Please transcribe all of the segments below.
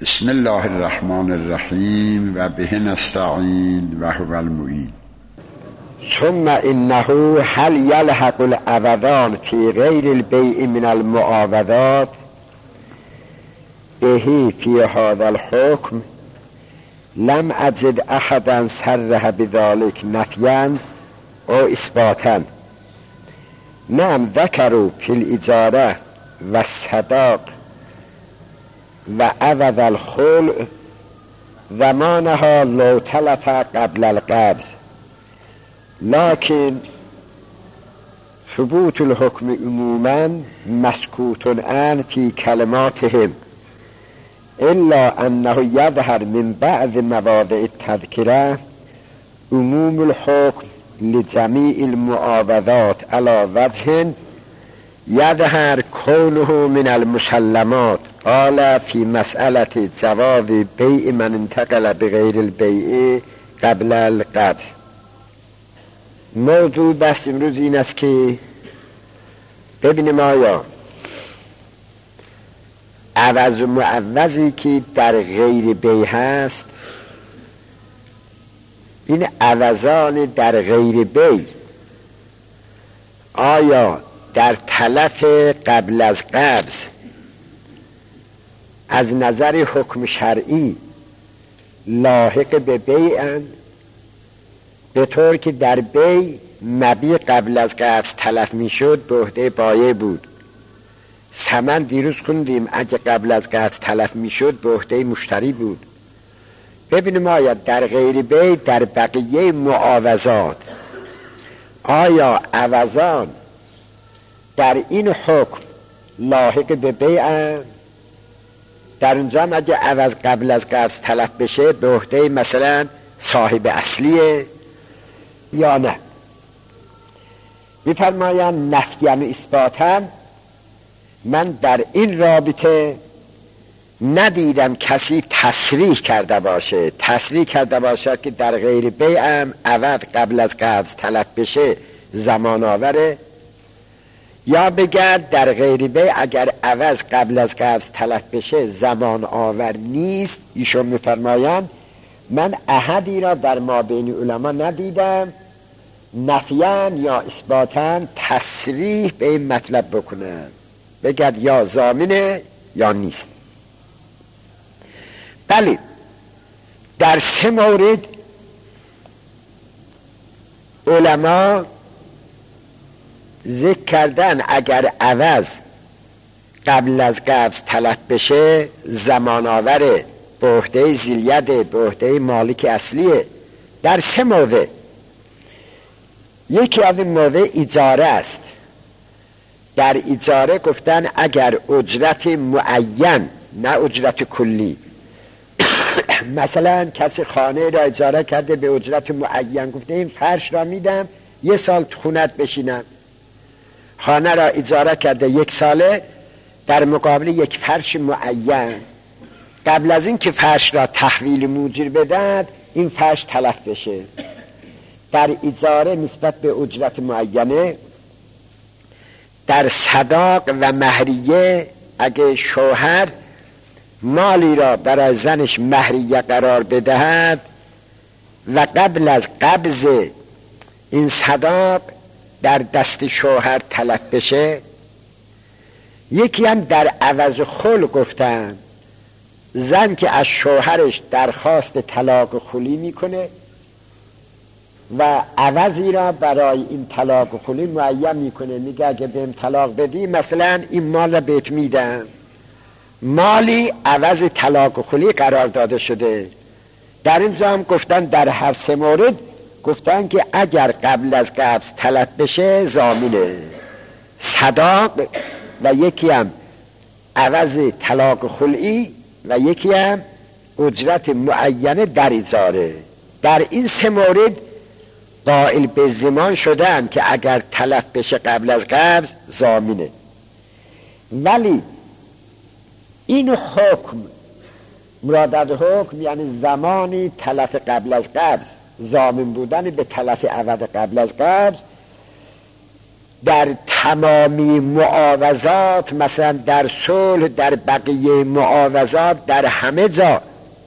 بسم الله الرحمن الرحیم و به نستعین و هو المعین. ثم انه هل یلحق العوضان فی غیر البیع من المعاوضات به فی هذا الحکم لم اجد احدا صرح بذلك نفیا او اثباتا. نعم ذکروا فی الاجاره و الصداق و عوض الخلع زمانها لو تلف قبل القبض، لكن ثبوت الحكم عموما مسكوت عن في كلماتهم، إلا أنه يظهر من بعض مواضع التذكرة عموم الحكم لجميع المعاوضات على وجه يظهر كونه من المسلمات. قال في مسألة جواز بيع من انتقل بغير البيع قبل القبض. موضوع بحث امروز این است که ببینیم آیا عوض و معوضی که در غیر بیع هست، این عوضان در غیر بیع آیا در تلف قبل از قبض از نظر حکم شرعی لاحق به بیعن، به طور که در بیع مبیع قبل از قبض تلف می شد به عهده بایع بود. ثمن دیروز خوندیم اگه قبل از قبض تلف می شد به عهده مشتری بود. ببینیم آیا در غیر بیع در بقیه معاوضات آیا عوضان در این حکم لاحق به بیعن؟ در اونجا هم اگه عوض قبل از قبض تلف بشه به عهده مثلا صاحب اصلیه یا نه؟ می‌فرمایند نفیاً و اثباتاً من در این رابطه ندیدم کسی تصریح کرده باشه که در غیر بیع هم عوض قبل از قبض تلف بشه زمان آوره، یا بگرد در غیر بیع اگر عوض قبل از قبض تلف بشه زمان آور نیست. ایشون می‌فرمایند من احدی را در مابین علما ندیدم نفیاً یا اثباتاً تصریح به این مطلب بکنن، بگرد یا ضامنه یا نیست. بله، در 3 مورد علما ذکر کردن اگر عوض قبل از قبض تلف بشه زمان آوره، به عهده ذی‌الید، به عهده مالک اصلیه. در 3 موضع. یکی از این موضع اجاره است. در اجاره گفتن اگر اجرت معین نه اجرت کلی مثلا کسی خانه را اجاره کرده به اجرت معین، گفته این فرش را میدم 1 سال تو خونت بشینم. خانه را اجاره کرده 1 ساله در مقابل 1 فرش معین. قبل از این که فرش را تحویل مؤجر بدهد این فرش تلف بشه. در اجاره نسبت به اجرت معینه. در صداق و مهریه اگه شوهر مالی را برای زنش مهریه قرار بدهد و قبل از قبض این صداق در دست شوهر تلف بشه. یکی هم در عوض خلع گفتن زن که از شوهرش درخواست طلاق خلعی میکنه و عوضی را برای این طلاق خلعی معین میکنه، میگه اگه بهم طلاق بدی مثلا این مال را بهت میدم، مالی عوض طلاق خلعی قرار داده شده. در اینجا هم گفتن در هر 3 مورد گفتن که اگر قبل از قبض تلف بشه ضامنه صداق و یکی هم عوض طلاق خلعی و یکی هم اجرت معینه در اجاره. در این 3 مورد قائل به ضمان شدن که اگر تلف بشه قبل از قبض ضامنه. ولی این حکم، مراد از حکم یعنی زمانی تلف قبل از قبض، ضامن بودن به تلف عوض قبل از قبض، در تمامی معاوضات، مثلا در صلح، در بقیه معاوضات، در همه جا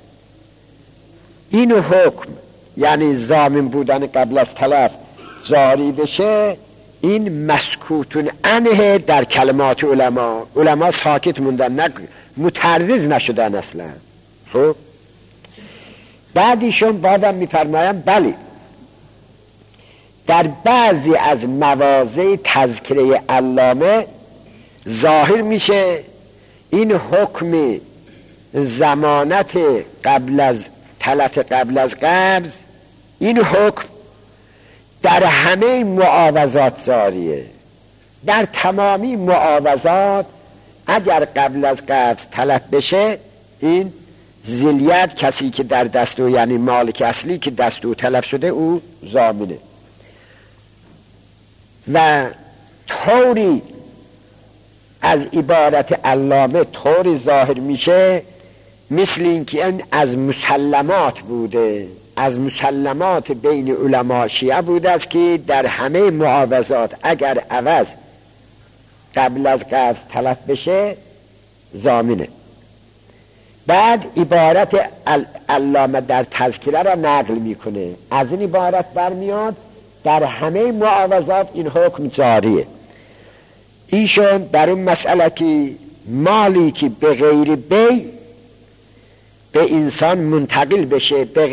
این حکم یعنی ضامن بودن قبل از تلف جاری بشه، این مسکوتون عنه در کلمات علما ساکت موندن، نه متعرض نشدن اصلا. خب بعدیشون بعدم میفرمایم بله در بعضی از مواضع تذکره علامه ظاهر میشه این حکم ضمانت قبل از تلف قبل از قبض، این حکم در همه معاوضات جاریه. در تمامی معاوضات اگر قبل از قبض تلف بشه، این ذلیت کسی که در دست او یعنی مالک اصلی که دست او تلف شده او ضامنه. و طوری از عبارت علامه طوری ظاهر میشه مثل این که این از مسلمات بوده، از مسلمات بین علما شیعه بوده است که در همه معاوضات اگر عوض قبل از قبض تلف بشه ضامنه. بعد عبارت علامه در تذکره را نقل میکنه، از این عبارت برمیاد در همه معاوضات این حکم جاریه. ایشون در اون مسئله که مالی که به غیر بی به انسان منتقل بشه، به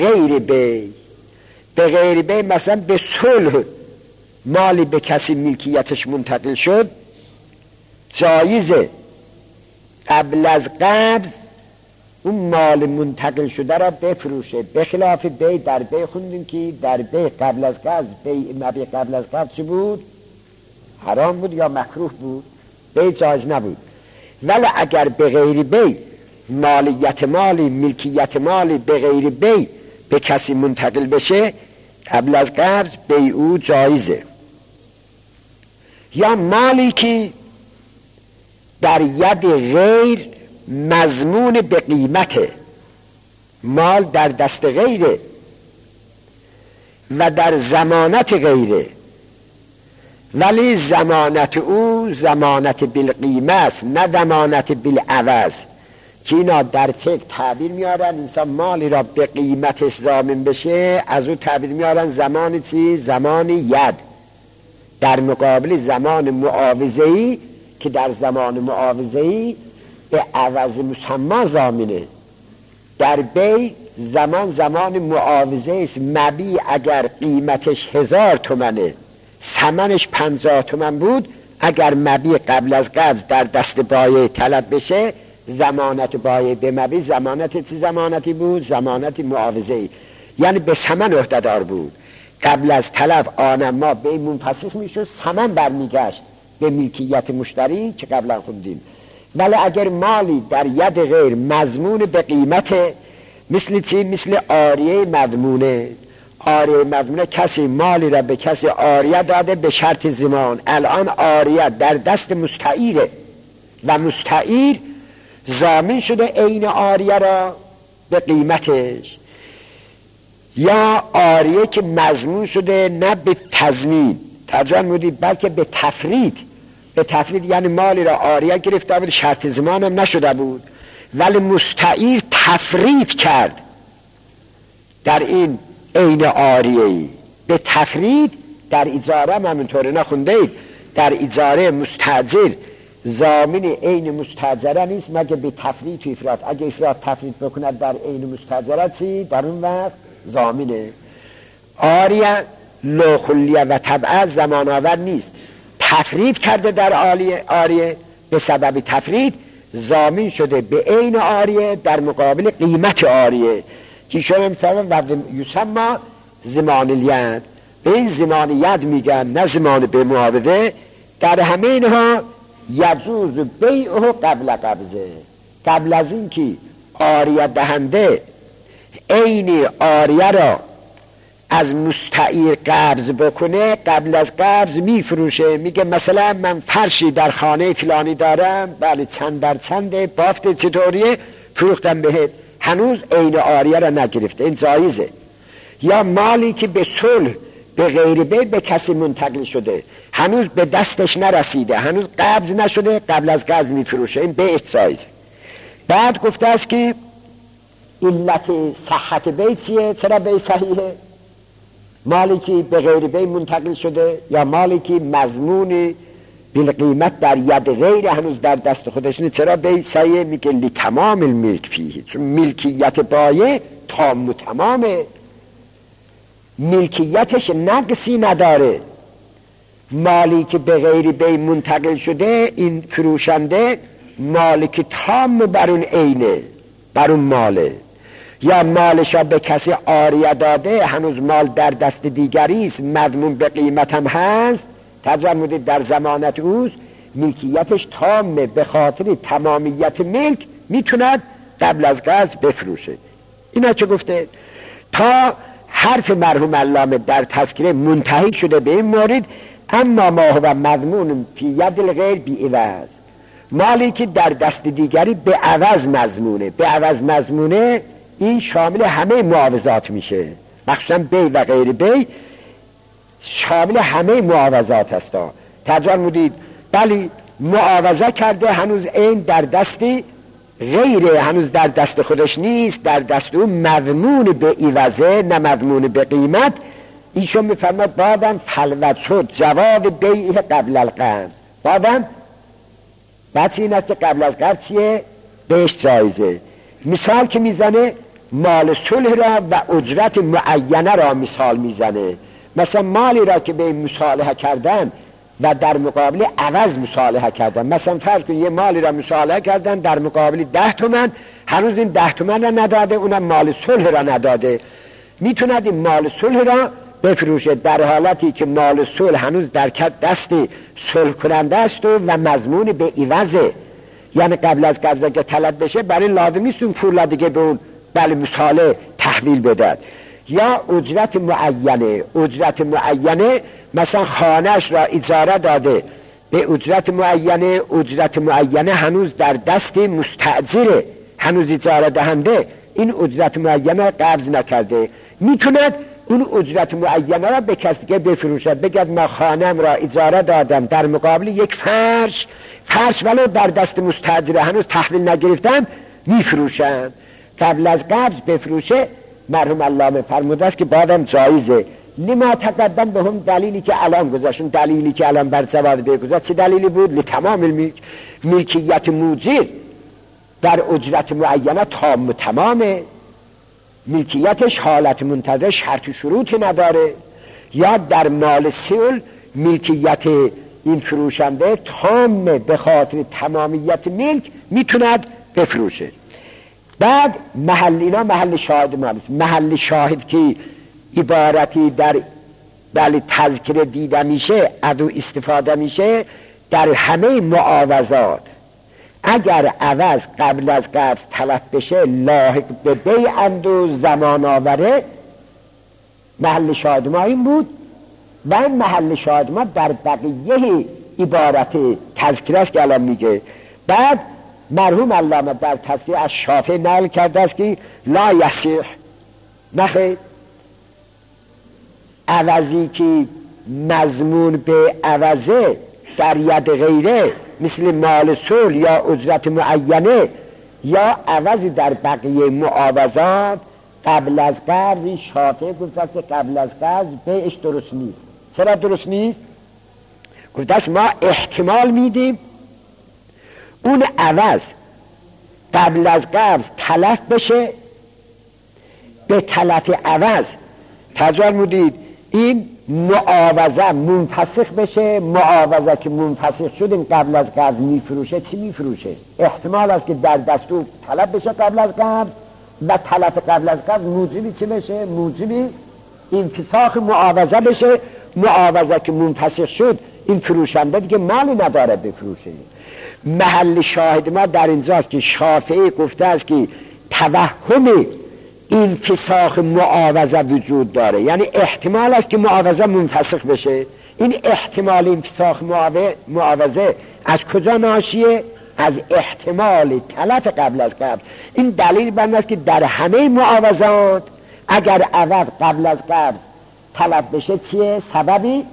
غیر بی مثلا به صلح مالی به کسی ملکیتش منتقل شد، جایزه قبل از قبض اون مال منتقل شده را بفروشه. به خلاف بی، در بی خوندیم که در بی قبل از قبض، بی قبل از قبض چی بود؟ حرام بود یا مکروه بود؟ بی جایز نبود. ولی اگر به غیر بی مالیت مالی، ملکیت مالی به غیر بی به کسی منتقل بشه، قبل از قبض بی او جایزه. یا مالی که در ید غیر مضمون به قیمته، مال در دست غیره و در ضمانت غیره، ولی ضمانت او ضمانت بالقیمه است نه ضمانت بالعوض، که اینا در فقه تعبیر میارن انسان مالی را به قیمتش ضامن بشه، از او تعبیر میارن زمان چی؟ زمان ید، در مقابل زمان معاوضه‌ای که در زمان معاوضه‌ای به عوض مسمى ضامنه. در بی زمان معاوضه است. مبیع اگر قیمتش 1000 تومنه ثمنش 50 تومن بود، اگر مبیع قبل از قبض در دست بایع طلب بشه، ضمانت بایع به مبیع ضمانت چه ضمانتی بود؟ ضمانت معاوضه‌ای، یعنی به ثمن عهده‌دار بود. قبل از تلف آن ما به منفسخ میشد، ثمن برمیگشت به ملکیت مشتری که قبلا خوندیم. ولی اگر مالی در ید غیر مضمون به قیمت، مثل چی؟ مثل عاریه مضمونه. عاریه مضمونه کسی مالی را به کسی عاریه داده به شرط ضمان، الان عاریه در دست مستعیره و مستعیر ضامن شده عین عاریه را به قیمتش. یا عاریه که مضمون شده نه به تضمین ترجمه بودی بلکه به تفرید، به تفرید یعنی مالی را عاریه گرفته بود، شرط ضمان هم نشده بود، ولی مستعیر تفرید کرد در این عین عاریه‌ای. به تفرید در اجاره هم همینطوره نخونده اید، در اجاره مستاجر ضامن عین مستاجره نیست مگه به تفرید و افراط. اگه افراط تفرید بکند در عین مستاجره چی؟ در اون وقت ضامنه. عاریه لوخلیه و طبعه زمان آور نیست، تفرید کرده در عاریه، به سبب تفرید ضامن شده به عین عاریه در مقابل قیمت عاریه، که شما میفهمم و یسمى زمان الید، به این زمان ید میگن نه زمان به معاوضه. در همه اینها یجوز بیعه قبل قبضه، قبل از این که عاریه دهنده عین عاریه را از مستعیر قبض بکنه، قبل از قبض میفروشه، میگه مثلا من فرشی در خانه فلانی دارم، بله چند در چنده، بافت چطوریه، فروختم بهت، هنوز عین عاریه را نگرفته، این جایزه. یا مالی که به صلح به غیر بی به کسی منتقل شده، هنوز به دستش نرسیده، هنوز قبض نشده، قبل از قبض میفروشه، این بیع جایزه. بعد گفته است که علت صحت بیع چیه؟ چرا بیع صحیحه؟ مالی که به غیر بیع منتقل شده یا مالی که مضمون بالقیمت در ید غیر هنوز در دست خودش نیست، چرا بیع صحیحه؟ میگه لتمام الملک فیه، چون ملکیت بایع تام و تمامه، ملکیتش نقصی نداره. مالی که به غیر بیع منتقل شده، این فروشنده مالک تام بر اون عینه، بر اون ماله، یا مالشا به کسی عاریه داده، هنوز مال در دست دیگری است، مضمون به قیمت هم هست، تجمع در ضمانت اوست، ملکیتش تامه، به خاطر تمامیت ملک میتوند قبل از قبض بفروشه. اینا چه گفته؟ تا حرف مرحوم علامه در تذکره منتهی شده به این مورد، اما ما هو مضمون فی ید الغیر بی عوض، مالی که در دست دیگری به عوض مضمونه، به عوض مضمونه، این شامل همه معاوضات میشه، مخصوصا بیع و غیر بیع شامل همه معاوضات هست. تجربه بلی معاوضه کرده، هنوز این در دستی غیره، هنوز در دست خودش نیست، در دست اون مضمون به عوضه نه مضمون به قیمت. ایشون میفرماد بعدم فلوت شد جواب بیع قبل القبض، بعد این است که قبل از قبض چیه؟ بیعش جایزه. مثال که میزنه مال صلح را و اجرت معینه را مثال میزنه. مثلا مالی را که به مصالحه کردن و در مقابل عوض مصالحه کردن، مثلا فرض کن یه مالی را مصالحه کردن در مقابل 10 تومن، هنوز این 10 تومن را نداده، اونم مال صلح را نداده، میتوند این مال صلح را بفروشه، در حالتی که مال صلح هنوز در دست صلح کننده است و مضمون به عوضه، یعنی قبل از قبض که طلب بشه برای لازم نیست اون پول دیگه به اون بله مصالحه تحویل بدهد. یا اجرت معینه، اجرت معینه مثلا خانهش را اجاره داده به اجرت معینه، اجرت معینه هنوز در دست مستأجره، هنوز اجاره دهنده این اجرت معینه را قبض نکرده، میتوند اون اجرت معینه را به کسی که بفروشد، بگد ما خانم را اجاره دادم در مقابل یک فرش ولو در دست مستأجره هنوز تحویل نگرفتم، میفروشم، قبل از قبض بفروشه. مرحوم علامه فرموده است که بعدم جایزه. لما تقدم به هم دلیلی که الان گذاشتون، دلیلی که الان بر جواز بگذاشت چه دلیلی بود؟ لتمام الملک، ملکیت موجب در اجرت معینه تام و تمامه، ملکیتش حالت منتظر شرط و شروطی نداره. یا در مال صلح ملکیت این فروشنده تامه، به خاطر تمامیت ملک میتوند بفروشه. بعد اینا محل شاهد ماست، محل شاهد که عبارتی در تذکره دیده میشه، از او استفاده میشه در همه معاوضات. اگر عوض قبل از قبض طلب بشه لاحق به بیع و زمان آوره، محل شاهد ما این بود. و محل شاهد ما در بقیه عبارت تذکره است که الان میگه. بعد مرحوم علامه در تذکره از شافعی نقل کرده است که لا یصح، نخیر، عوضی که مضمون به عوضه در ید غیره مثل مال صلح یا اجرت معینه یا عوضی در بقیه معاوضات قبل از قبض، شافعی گفته است که قبل از قبض بیعش درست نیست. چرا درست نیست؟ گفته است ما احتمال میدیم اون عوض قبل از قبض تلف بشه، به تلف عوض تجربه این معاوضه منفسخ بشه، معاوضه که منفسخ شد این قبل از قبض میفروشه. چی میفروشه؟ احتمال است که در دستور طلب بشه قبل از قبض و تلف قبل از قبض موجبی چی بشه؟ موجبی انفساخ معاوضه بشه. معاوضه که منفسخ شد این فروشنده دیگه مالی نداره بفروشه. محل شاهد ما در اینجاست که شافعی گفته است که توهم انفساخ معاوضه وجود داره، یعنی احتمال است که معاوضه منفسخ بشه. این احتمال انفساخ معاوضه از کجا ناشیه؟ از احتمال تلف قبل از قبض. این دلیل بر است که در همه معاوضات اگر عوض قبل از قبض طلب بشه چیه؟ سببی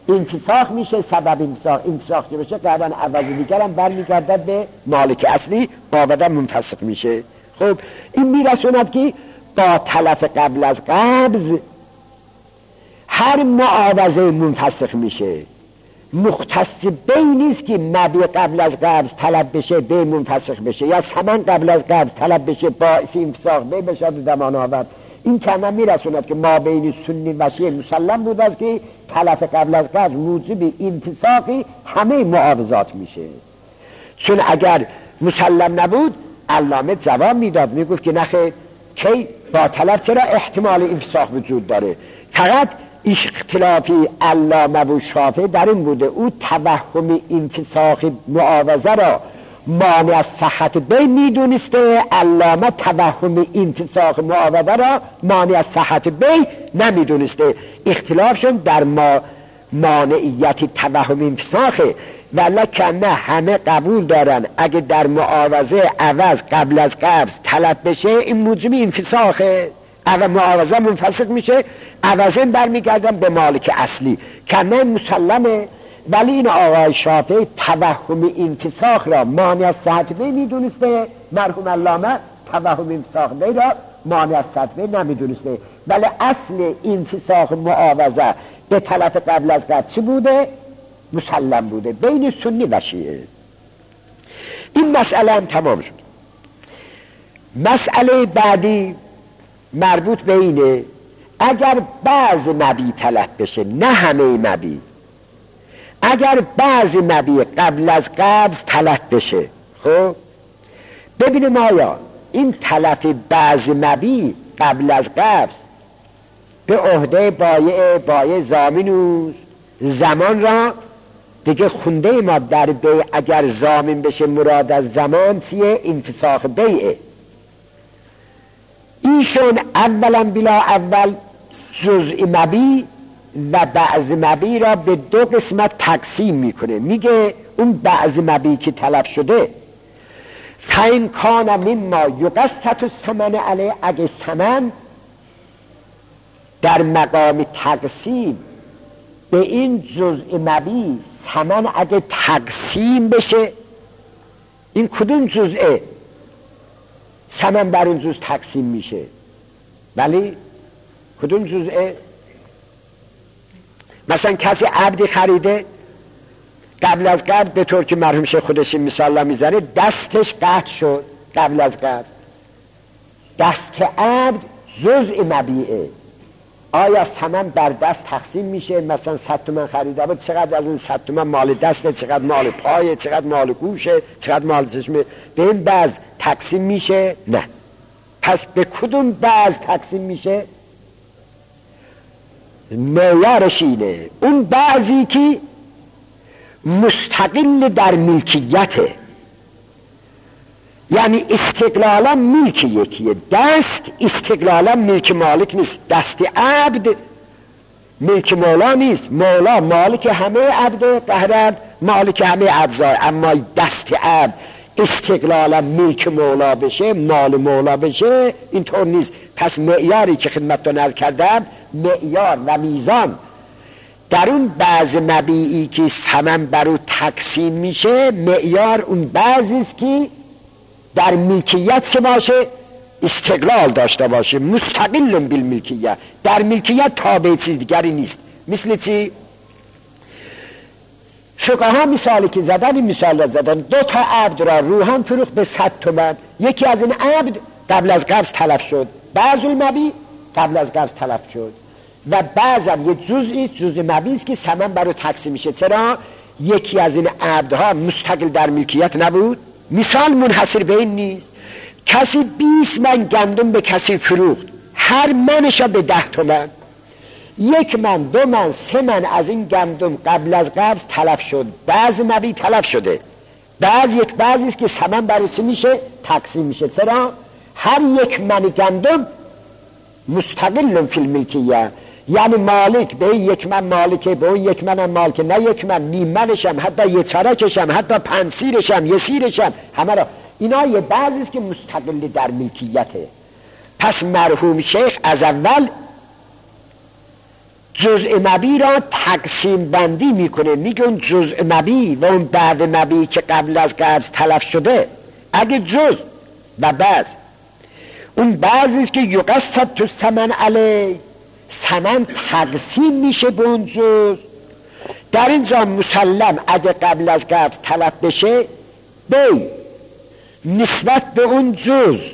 انفساخ میشه، سبب انفساخ که بشه قربان عوض دیگر هم برمیگردد به مالک اصلی، معاوضه منفسخ میشه. خب این میرسوند که با تلف قبل از قبض هر معاوضه منفسخ میشه. مختص بی نیست که مبی قبل از قبض طلب بشه بی منفسخ بشه، یا ثمن قبل از قبض طلب بشه باعث انفساخ بی بشه زمان آورد. این کلمه میرسوند که ما بین سنی و شیعه مسلم بود است که تلف قبل از قبض موجب انفساخی همه معاوضات میشه. چون اگر مسلم نبود علامه جواب میداد، میگفت که نخیر کی با تلف چرا احتمال انفساخ وجود داره. فقط اختلافی علامه و شافعی در این بوده، او توهم انفساخ معاوضه را مانع از صحت بی میدونسته، علامه توهم انفساخ معاوضه را مانع از صحت بی نمیدونسته. اختلافشون در مانعیت توهم انفساخه، ولکن همه قبول دارن اگه در معاوضه عوض قبل از قبض طلب بشه این موجب انفساخه، اول معاوضه منفسخ میشه، عوضین برمیگردن به مالک اصلی. کنه مسلمه، ولی این آقای شافعی توهم انفساخ را مانع از صحت بی میدونسته، مرحوم علامه توهم انفساخ بی را مانع از صحت بی نمیدونسته. ولی اصل انفساخ معاوضه به تلف قبل از قبض چی بوده؟ مسلم بوده بین سنی و شیعه. این مسئله هم تمام شد. مسئله بعدی مربوط به اینه اگر بعض مبی تلف بشه، نه همه مبی، اگر بعض مبی قبل از قبض تلف بشه، خب ببینیم آیا این تلف بعض مبی قبل از قبض به عهده بایع ضامن و زمان را دیگه خونده ما در بیع. اگر ضامن بشه مراد از زمان چیه؟ انفساخ بیعه. ایشون اولا بلا اول جزء مبی و بعض مبی را به دو قسمت تقسیم میکنه. میگه اون بعض مبی که تلف شده فین کان مما یقسط الثمن علیه، اگه ثمن در مقام تقسیم به این جزء مبی ثمن اگه تقسیم بشه، این کدوم جزءه ثمن بر اون جزء تقسیم میشه؟ ولی کدوم جزءه؟ مثلا کسی عبدی خریده قبل از قبض، به طور که مرحوم شیخ خودش مثال میذاره دستش قطع شد قبل از قبض، دست عبد جزء مبیعه، آیا ثمن بر دست تقسیم میشه؟ مثلا 100 تومن خریده بود، چقدر از این 100 تومن مال دسته، چقدر مال پایه، چقدر مال گوشه، چقدر مال چشمه، به این بعض تقسیم میشه؟ نه. پس به کدوم بعض تقسیم میشه؟ معیارش اینه اون بعضی که مستقل در ملکیته، یعنی استقلالا ملک یکیه. دست استقلالا ملک مالک نیست، دست عبد ملک مولا نیست، مولا مالک همه عبد قهرد، مالک همه اجزا، اما دست عبد استقلالا ملک مولا بشه، مال مولا بشه، اینطور نیست. پس معیاری که خدمتتون عرض کردم، معیار و میزان در اون بعض مبیعی که ثمن بر او تقسیم میشه، معیار اون بعضی است که در ملکیت چه باشه؟ استقلال داشته باشه، مستقل بالملکیت، در ملکیت تابع چیز دیگری نیست. مثل چی؟ فقها مثالی که زدن، این مثال را زدن، 2 تا عبد را روحان فروخت به 100 تومن، یکی از این عبد قبل از قبض تلف شد، بعض المبی قبل از قبض تلف شد، و بعضم یه جزء مبی است که ثمن بر او تقسیم میشه. چرا؟ یکی از این عبدها مستقل در ملکیت نبود. مثال منحصر به این نیست. کسی 20 من گندم به کسی فروخت، هر منش به 10 تومن، 1 من، 2 من، 3 من از این گندم قبل از قبض تلف شد، بعض مبی تلف شده، بعضی است که ثمن برای چی میشه؟ تقسیم میشه. چرا؟ هر 1 من گندم مستقل فی الملکیه، یعنی مالک به این 1 من مالکه، به اون 1 من هم مالکه، نه 1 من، نیم منشم، حتی 1 چرکشم، حتی 5 سیرشم، 1 سیرشم، همه را. اینا یه بعضی است که مستقل در ملکیته. پس مرحوم شیخ از اول جزء مبی را تقسیم بندی میکنه، میگه اون جزء مبی و اون بعد مبی که قبل از قبض تلف شده، اگه جزء و بعض، اون بعضیست که یقسط تو ثمن علی، ثمن تقسیم میشه به اون جزء. در اینجا مسلم اگه قبل از قبض تلف بشه، بی نسبت به اون جزء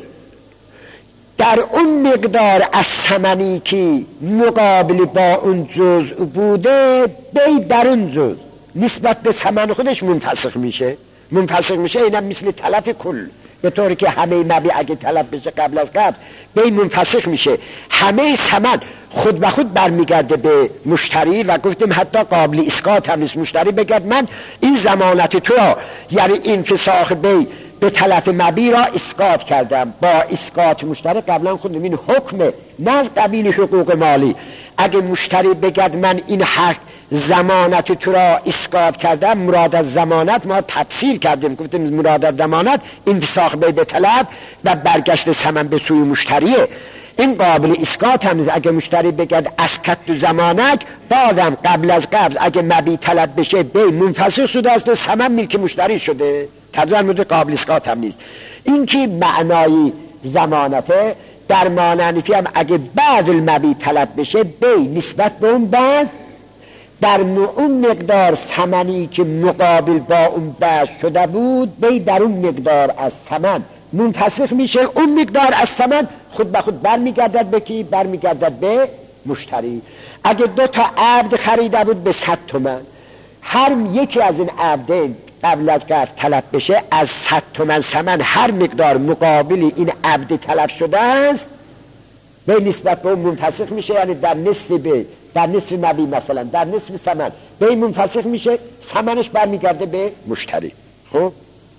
در اون مقدار از ثمنی که مقابل با اون جزء بوده، بی در اون جزء نسبت به ثمن خودش منفسخ میشه. اینم مثل تلف کل، به طوری که همه مبی اگه تلف بشه قبل از قبض، بی منفسخ میشه، همه ثمن خود به خود برمیگرده به مشتری. و گفتیم حتی قابل اسقاط هم نیست. مشتری بگد من این ضمانت تو را، یعنی انفساخ بی به تلف مبی را اسقاط کردم، با اسقاط مشتری قبلا خودم این حکمه، نه قبیل حقوق مالی. اگه مشتری بگد من این حق ضمانت تو را اسقاط کردم، مراد از ضمانت ما تفسیر کردیم، گفتیم مراد از ضمانت انفساخ بی به تلف و برگشت ثمن به سوی مشتریه. این قابل اسقاط هم نیست. اگه مشتری بگد اسقط تو ضمانت، بازم قبل از قبض اگه مبی طلب بشه، بی منفسخ شده است و ثمن ملک مشتری شده، تقریبا مورد قابل اسقاط هم نیست. این که معنای ضمانته. در مانعنفی هم اگه بعد المبی طلب بشه، بی نسبت به اون بعض در اون مقدار ثمنی که مقابل با اون بعض شده بود، بی در اون مقدار از ثمن منفسخ میشه. اون مقدار از ثمن خود به خود برمیگردد به کی؟ برمیگردد به مشتری. اگه 2 تا عبد خریده بود به 100 تومن، هر یکی از این عبدین قبل از قبض طلب بشه، از 100 تومن ثمن هر مقدار مقابل این عبد طلب شده است، به نسبت به اون منفسخ میشه. یعنی در نصف به، در نصف مبی مثلا، در نصف ثمن به منفسخ میشه، ثمنش برمیگرده به مشتری. خب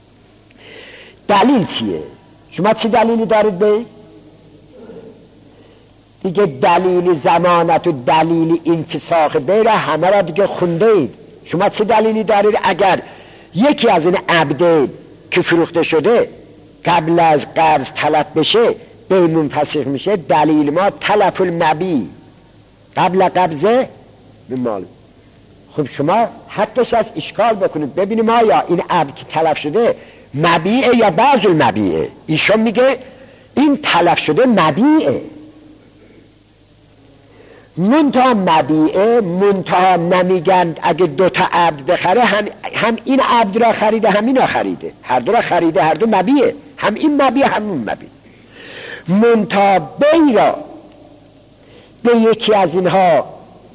دلیل چیه؟ شما چه دلیلی دارید به؟ دیگه دلیل ضمانت و دلیل انفساخ بی را همه را دیگه خونده اید. شما چه دلیلی دارید؟ اگر یکی از این عبده که فروخته شده قبل از قرض طلب بشه، بی منفسخ میشه. دلیل ما تلف المبی قبل قبضه به مال. خب شما حقش از اشکال بکنید ببینیم آیا این عبد که تلف شده مبیعه یا بعض المبیعه. ایشون میگه این تلف شده مبیعه، منتها مبیعه، منتها نمیگن اگه 2 تا عبد بخره هم این عبد را خریده هم این را خریده، هر دو را خریده، هر دو مبیعه، هم این مبیعه هم اون مبیعه. منتها بی را به یکی از اینها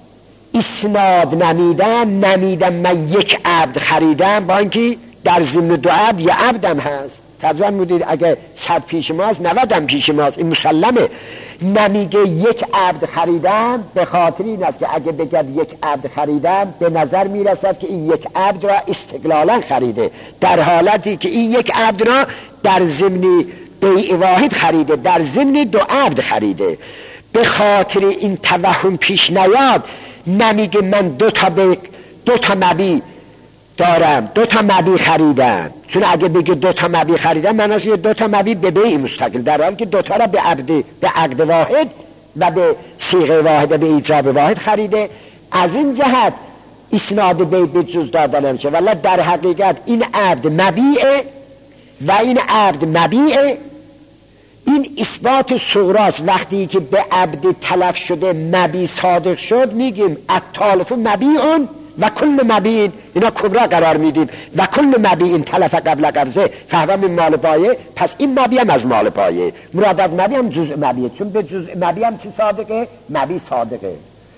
اسناد نمیدن من یک عبد خریدم، با اینکه در ضمن 2 عبد یه عبدم هست. تقریبا مدید اگه 100 پیش ماست 90 هم پیش ماست، این مسلمه. نمیگه یک عبد خریدم، به خاطر این است که اگه بگد یک عبد خریدم به نظر میرسد که این یک عبد را استقلالا خریده، در حالتی که این یک عبد را در ضمن بیع واحد خریده، در ضمن 2 عبد خریده. به خاطر این توهم پیش نیاد نمیگه من 2 تا مبی دارم، 2 تا مبی خریدم، چون اگه بگه 2 تا مبی خریدم معناش 2 تا مبی به بیع مستقل، در حالی که 2 تا را به عقد واحد و به صیغه واحد، به ایجاب واحد خریده. از این جهت اسناد بیع به جز دادن نمیشه. ولی در حقیقت این عبد مبیعه و این عبد مبیعه. این اثبات صغراست. وقتی که به عبد تلف شده مبی صادق شد، میگیم التالف مبیعون و کل مبیعین، اینا کبرا قرار میدیم، و کل مبیعین تلف قبل قبضه فهو من مال بایع. پس این مبیع هم از مال بایع، مراد از مبیع هم جزء مبیع، چون به جزء مبیع هم چی صادقه؟ مبیع صادقه.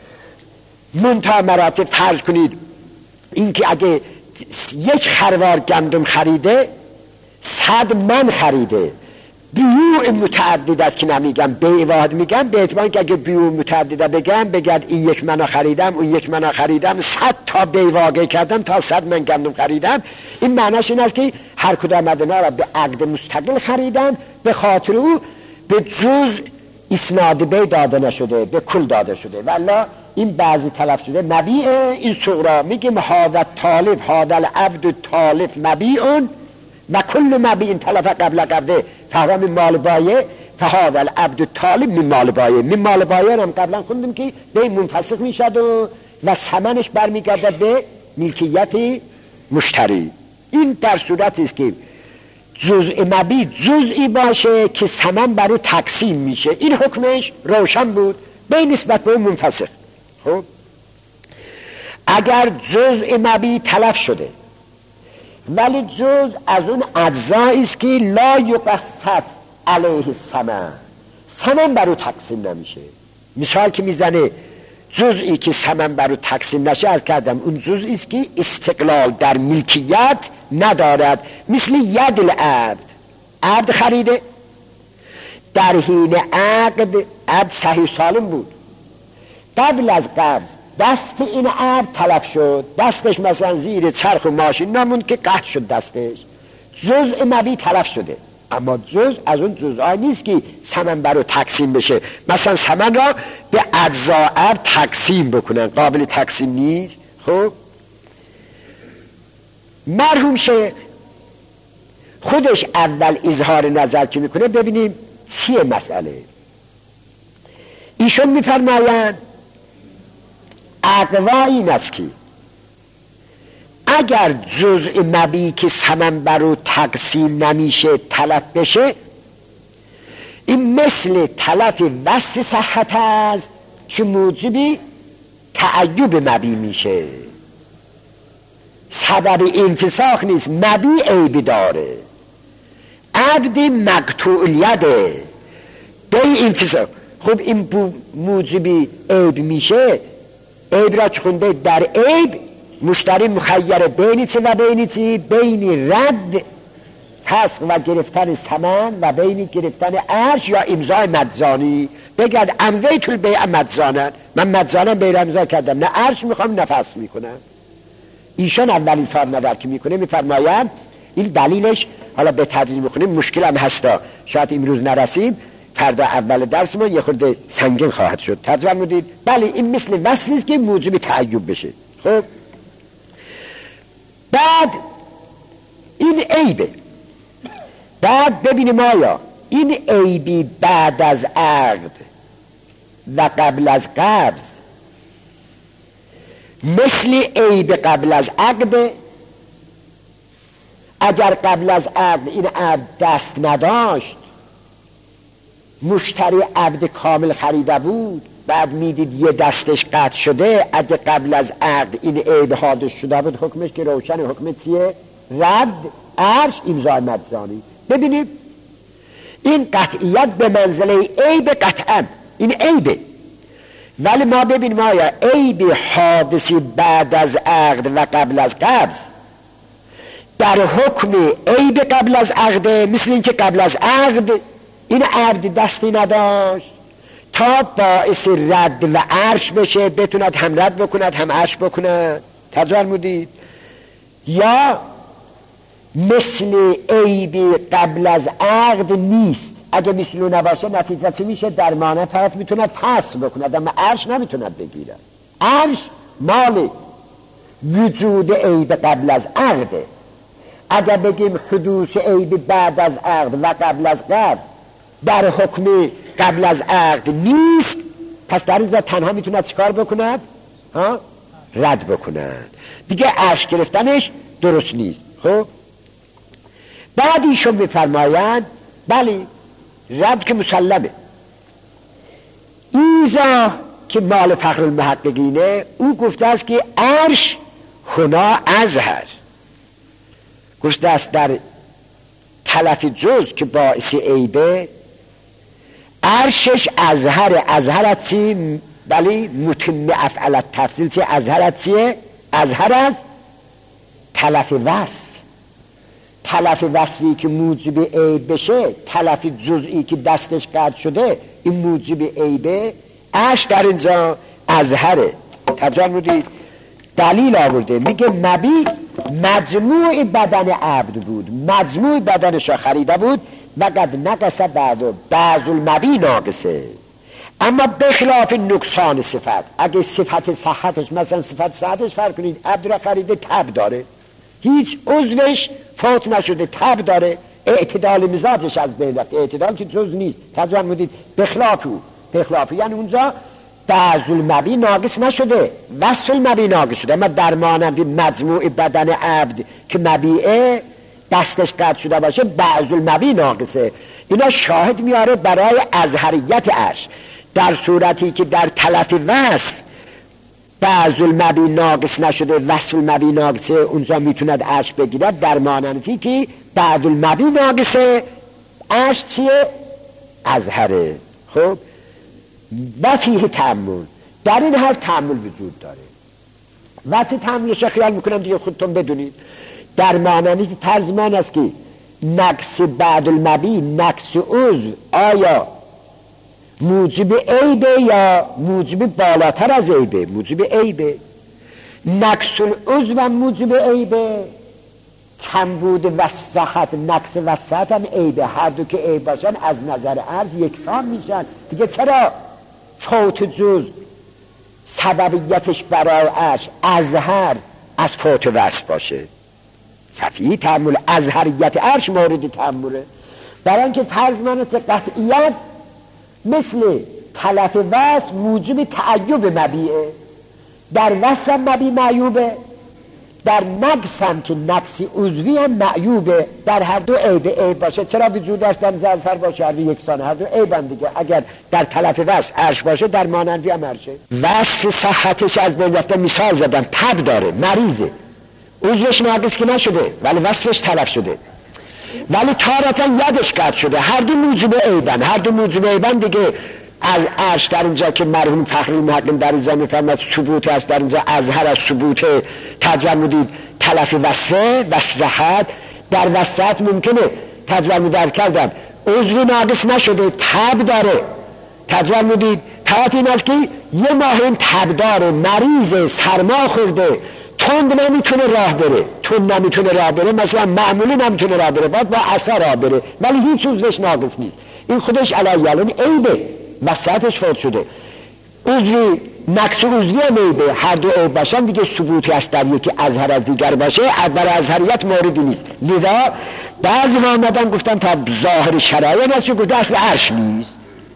منتها مراتب فرض کنید اینکه اگه 1 خروار گندم خریده 100 من خریده، بیوع متعدد است که نمیگم بیع واحد میگم، به اعتبار که اگه بیوع متعدده بگد این 1 من خریدم، اون 1 من خریدم، 100 تا بیع واقع کردم تا 100 من گندم خریدم، این معناش این است که هر کدام از اینا را به عقد مستقل خریدم، به خاطر او به جز اسناد بیع داده نشده، به کل داده شده. والله این بعضی تلف شده مبیعه. این صغرا میگیم هذا التالف، هذا العبد التالف مبیعون و کل مبیع تلف قبل قبضه فهو من مال بایع فهذا العبد طالب من مال بایع. من مال بایع هم قبلا خوندیم که به منفسخ میشد و ثمنش برمیگرده به ملکیت مشتری. این در صورتی است که جزء مبیع جزئی باشه که ثمن برای تقسیم میشه. این حکمش روشن بود به نسبت به منفسخ. خب اگر جزء مبیع تلف شده ولی جزء از اون اجزایی است که لا یقسط علیه ثمن برای تقسیم نمیشه. مثال که میزنه جزئی که ثمن برای تقسیم نشه، عرض کردم اون جزئی است که استقلال در ملکیت ندارد. مثل ید العبد، عبد خریده در حین عبد صحیح سالم بود، قبل از قبض دست این عبد تلف شد، دستش مثلا زیر چرخ و ماشین نموند که قطع شد دستش، جزء مبیع تلف شده. اما جزء از اون جزء نیست که ثمن برای تقسیم بشه. مثلا ثمن را به اجزا عبد تقسیم بکنن، قابل تقسیم نیست. خب مرحوم شیخ خودش اول اظهار نظر که میکنه، ببینیم چیه مسئله. ایشون میفرمایند اقوا این است که اگر جزء مبیع که ثمن برای تقسیم نمیشه تلف بشه، این مثل تلف وصف صحت است که موجب تعیب مبیع میشه. سبب انفساخ نیست، مبیع عیب داره، عبد مقطوع الیده به انفساخ. خب این موجب عیب میشه. عیب را چخونده در عیب مشتری مخیر بین چه و بین چی؟ بین رد فسخ و گرفتن ثمن و بین گرفتن عرش یا امضای مجانی. بگرد امضیت البیع مجانا، من مجانا بیع امضا کردم، نه عرش میخوام نه فسخ میکنم. ایشان اولین اظهار نظر که میکنه میفرمایم این دلیلش حالا به تدریج میخونیم، مشکل هم هستا، شاید امروز نرسیم، فردا اول درس ما یه خورده سنگین خواهد شد. ترجمه میدید بله این مثل وصلی است که موجب تعیب بشه. خب بعد این عیبه. بعد ببینیم آیا این عیبی بعد از عقد و قبل از قبض مثل عیب قبل از عقد. اگر قبل از عقد این عبد دست نداشت، مشتری عبد کامل خریده بود، بعد میدید یه دستش قطع شده، اگه قبل از عقد این عیب حادث شده بود، حکمش که روشن، حکم چیه؟ رد، عرش، امضای مجانی. ببینیم این قطعیت به منزله عیب قطعا، این عیبه. ولی ما ببینیم آیا عیب حادثی بعد از عقد و قبل از قبض در حکم عیب قبل از عقد، مثل این که قبل از عقد این عبد دستی نداشت تا باعث رد و عرش بشه، بتوند هم رد بکند هم عرش بکند. تجربه مودید؟ یا مثل عیب قبل از عقد نیست. اگه مثلو نباشه نتیجه چی میشه؟ درمانه فقط میتوند فصل بکند اما عرش نمیتوند بگیرد. عرش مال وجود عیب قبل از عقده. اگر بگیم حدوث عیب بعد از عقد و قبل از قبض در حکم قبل از عقد نیست، پس در اینجا تنها میتوند چیکار بکند؟ رد بکند دیگه، عرش گرفتنش درست نیست. خب بعد ایشون میفرمایند بله رد که مسلمه. ایزا که مال فخر المحققینه او گفته است که عرش هنا ازهر، گفته است در تلف جز که باعث عیبه عرشش ازهر. ازهرت چی؟ بلی متم افعل تفضیل چی؟ ازهرت چیه؟ ازهر از تلف وصف. تلف وصفی که موجب عیب بشه، تلف جزئی که دستش قطع شده، این موجب عیبه. عرش در اینجا ازهره. ترجمه میدید دلیل آورده، میگه مبیع مجموع بدن عبد بود، مجموع بدنش را خریده بود و قد نقص بعض المبیع ناقصه، اما بخلاف نقصان صفت. اگه صفت صحتش مثلا صفت صحتش فرق کنید، عبد را خریده تب داره، هیچ عضوش فوت نشده، تب داره، اعتدال مزاجش از بین رفت. اعتدال که جز نیست. ترجمه بودید بخلافو یعنی اونجا بعض المبی ناقص نشده، وصف المبی ناقص شده، اما در مانند مجموع بدن عبد که مبیعه دستش قطع شده باشه بعض المبی ناقصه. اینا شاهد میاره برای ازهریت عرش. در صورتی که در تلف وصف بعض المبی ناقص نشده، وصف المبی ناقصه، اونجا میتوند عرش بگیرد. در مانندی که بعض المبی ناقصه، عرش چیه؟ ازهره. خب و فیه تأمل، در این حال تأمل وجود داره. وقتی تأملش خیال میکنم دیگه خودتون بدونید. در معنی که ترجمان است که نقص بعد المبی، نقص عضو، آیا موجب عیبه یا موجب بالاتر از عیبه؟ موجب عیبه. نقص العضو و موجب عیبه، کمبود وسعت، نقص وسعت هم عیبه. هر دو که عیب باشن از نظر عرض یکسان میشن دیگه. چرا فوت جز سببیتش برای عرش ازهر از فوت وصف باشه؟ صفیه تأمل ازهریت عرش مورد تأمله. برای اینکه فرض منت قطعیت مثل تلف وصف موجب تعیب مبیعه، در وصف هم مبیع معیوبه، در نقص هم که نقصی عضوی هم معیوبه. در هر دو عیب باشه. چرا وجود داشت در ازهر باشه؟ هر دو یکسان، هر دو عیب هم دیگه. اگر در تلف وصف عرش باشه در مانندی هم عرشه. وصف صحتش از بین رفته. مثال زدم، تب داره، مریضه، عضوش ناقص که نشده ولی وصفش تلف شده، ولی تارتا یدش قطع شده. هر دو موجب عیبن، هر دو موجب عیبن دیگه. از عرش در اینجا که مرحوم فخری محقق در اینجا میفرماید ثبوت است، در اینجا ازهر از ثبوت تجمدید تلف وصفه و صحت. در وصفت ممکنه تجمد کردن عضو ناقص نشده، تب داره. تجمدید تاعت این است که یه ماه این تب داره، مریض، سرما خورده، تند نمیتونه راه بره. تند نمیتونه راه بره، مثلا معمولی نمیتونه راه بره، باید با عصا راه بره، ولی هیچ عضوش ناقص نیست. این خودش علیالن عیبه، وسطش فوت شده. عضوی نقص عضوی هم عیبه. هر دو عیب باشن دیگه ثبوتی است در یکی ازهر از دیگر باشه. اول ازهریت موردی نیست. لذا بعضی آمدن گفتن تا ظاهر شرایع است، گفته اصل عرش نیست.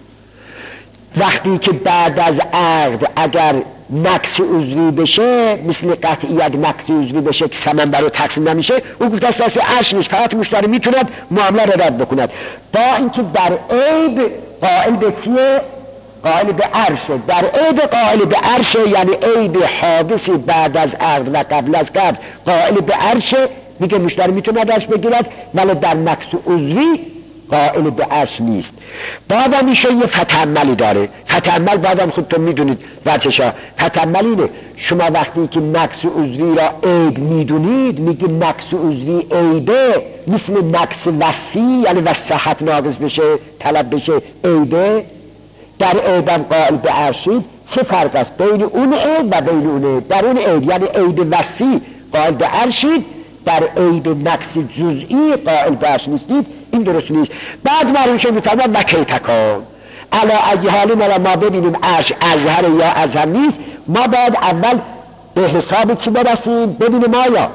وقتی که بعد از عقد اگر نقص عضوی بشه، مثل قطعیت نقص عضوی بشه که ثمن برای تقسیم نمیشه، او گفته است عرش نیست، فقط مشتری میتوند معامله را رد بکند. با اینکه در عیب قائل به چیه؟ قائل به عرشه. در عیب قائل به عرشه، یعنی عیب حادثی بعد از عقد و قبل از قبل قائل به عرشه، میگه مشتری میتوند عرش بگیرد، ولی در نقص عضوی قائل به عرش نیست. بعدم میشه یه فتعملی داره. فتعمل بعدم خودتون میدونید ورچشا. فتعمل اینه، شما وقتی که نقص عضوی را عیب میدونید میگه نقص عضوی عیبه، مثل نقص وصفی، یعنی وصحت ناقص بشه، طلب بشه عیبه. در عیبم قائل به عرشید. چه فرق است بین اون عیب و بین اون عیب؟ در اون عیب یعنی عیب وصفی قائل به عرشید، در عیب نقص جزئی قائل به عرش نیستید. این درست نیست. بعد معلومشه میفرماید وکی تکان علا ای حالی ما ببینیم عرش ازهر یا ازهر نیست. ما باید اول به حساب چی برسیم؟ ببینیم آیا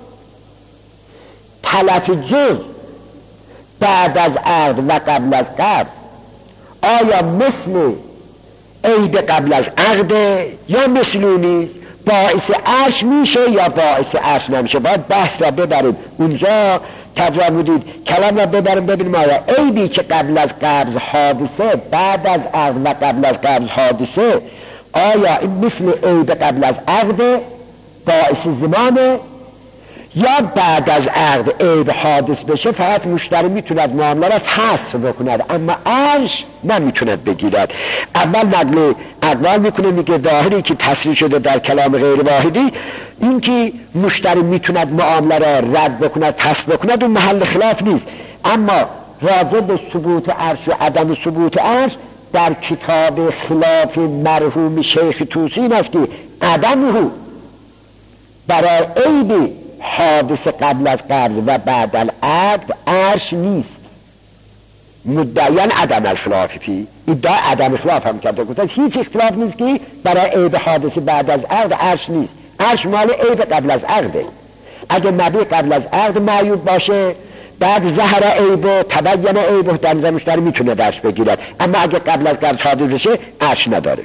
تلف جز بعد از عقد و قبل از قبض آیا مثل عیب قبل از عقد یا مثل اون نیست؟ باعث عرش میشه یا باعث عرش نمیشه؟ باید بحث را ببریم اونجا. تجربه بودید کلام را ببریم ببینیم آیا عیبی که قبل از قبض حادثه، بعد از عقد و قبل از قبض حادثه، آیا این مثل عیب قبل از عقد باعث زمانه، یا بعد از عقد عیب حادث بشه فقط مشتری میتوند معامله را فسخ بکند اما عرش نمیتوند بگیرد. اول نقل اقوال میکنه، میگه ظاهری که تصریح شده در کلام غیر واحدی این که مشتری میتوند معامله را رد بکند، فسخ بکند، اون محل خلاف نیست. اما راجع به ثبوت عرش و عدم ثبوت عرش در کتاب خلاف مرحوم شیخ توسی این است که عدمه برای عیب حادث قبل از قبض و بعد العقد عرش نیست. مدعیان عدم الخلاف فی، ادعا عدم خلاف هم کرده، گفتن هیچ اختلاف نیست که برای عیب حادث بعد از عقد عرش نیست. عرش مال عیب قبل از عقده. اگه نبی قبل از عقد معیوب باشه بعد ظهر عیبه تبین عیبه در نظر مشتری میتونه درس بگیرد، اما اگه قبل از قرض حادث بشه عرش نداره.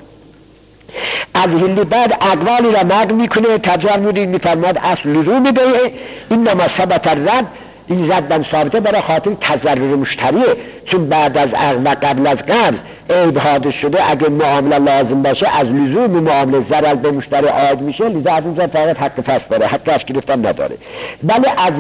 از هلی بعد اقوالی را نقل میکنه. تجربی میفرماد اصل لزوم بیعه اینما ثبت الرد، این ردن ثابته برای خاطر تضرر مشتریه، چون بعد از عقد و قبل از قرض عیب حادث شده، اگه معامله لازم باشه از لزوم معامله ضرر به مشتری عاید میشه، لذا از اونجا فقط حق فصل داره، حق اش گرفتن نداره. ولی از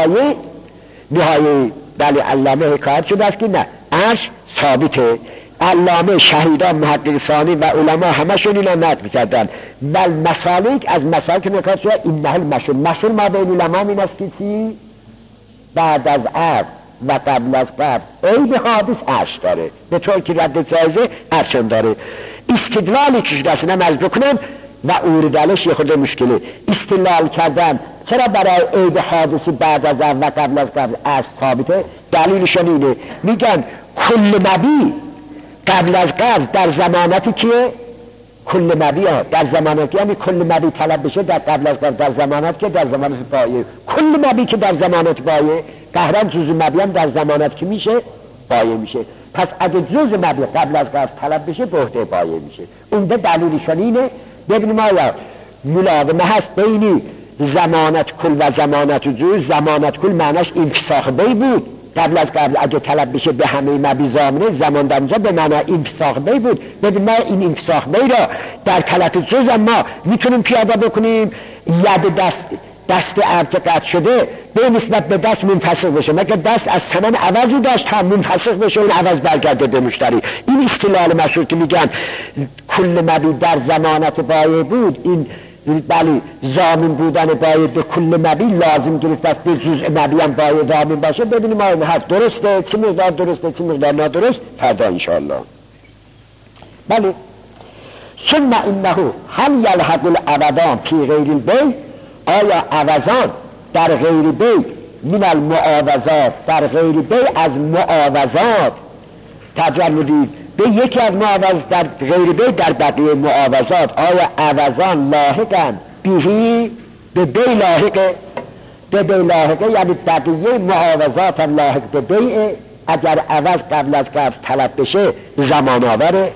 نهایه بله علامه حکایت شده است که نه، عرش ثابته. علامه، شهیدان، محقق ثانی و علما همشون اینا نقل کردن. بل مسالک از مسالک نکات شده این محل مشهور ما بین علما این است که چی؟ بعد از عقد و قبل از قرض عیب حادث عرش داره، به طور که رد جایزه عرشم داره. استدلالی که شده است نمرز بکنم و اوردالش یه خود مشکله. استدلال کردن چرا برای عیب حادث بعد از عقد و قبل از قرض عرش ثابته؟ دلیلشون اینه، میگن کل مبی قبل از قرض در ضمانتی که کل مبی در ضمانت، یعنی کل مبی طلب بشه در قبل از قرض در ضمانت که در ضمانت بایه، کل مبی که در ضمانت بایه قهران جز مبی هم در ضمانت که میشه بایه میشه. پس اگه جز مبی قبل از قرض طلب بشه بهده بایه میشه. اون به دلیلشون اینه. ببینیم آیا ملاغمه هست بینی ضمانت کل و ضمانت جز. ضمانت کل معناش انفساخ بی بود، قبل از قبل اگه طلب بشه به همه مبی ضامنه، زمان در اونجا به معنی انفساخ بی بود. ببین ما این انفساخ بی را در طلب جز ما میتونیم پیاده بکنیم، ید دست عرض قطع شده به نسبت به دست منفسخ بشه، مگه دست از ثمن عوضی داشت هم منفسخ بشه اون عوض برگرده به مشتری. این استدلال مشهور که میگن کل مبی در ضمانت بایع بود، این بلی ضامن بودن بایع به کل مبی لازم گرفت است به جزء مبی هم بایع ضامن باشه. ببینیم ما این حرف درسته، چه مقدار درسته چه مقدار نادرست فردا انشاءالله. بله ثم انه هل یلحق العوضان فی غیر البیع، آیا عوضان در غیر بیع من المعاوضات، در غیر بیع از معاوضات تجربید به یکی از معاوض در غیر بیع در بقیه معاوضات، آیا عوضان لاحقن بهی به بیع لاحقه؟ به بیع لاحقه یعنی بقیه معاوضات هم لاحق به بیع. اگر عوض قبل از قرض طلب بشه زمان آوره،